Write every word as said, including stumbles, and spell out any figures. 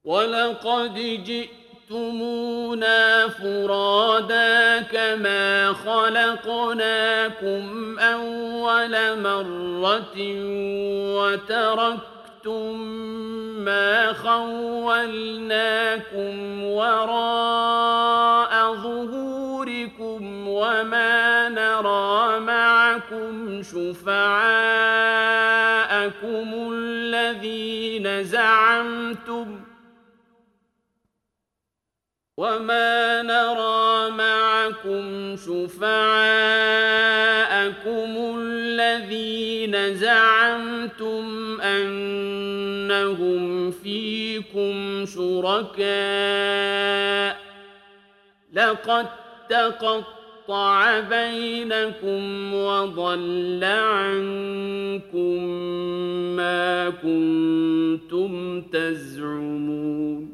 وَلَقَدْ جِئْتُمُونَا فُرَادَىٰ كَمَا خَلَقْنَاكُمْ أَوَّلَ مَرَّةٍ وَتَرَكْتُم مَّا خَوَّلْنَاكُمْ وَرَاءَ ظُهُورِكُمْ وَمَا نَرَىٰ مَعَكُمْ شُفَعَاءَكُمُ الَّذِينَ زَعَمْتُمْ وَمَا نَرَىٰ مَعَكُمْ شُفَعَاءَكُمُ الَّذِينَ زَعَمْتُمْ أَنَّهُمْ فِيكُمْ شُرَكَاءُ ۚ لَقَد تَّقَطَّعَ بَيْنَكُمْ وَضَلَّ عَنكُم مَّا كُنتُمْ تَزْعُمُونَ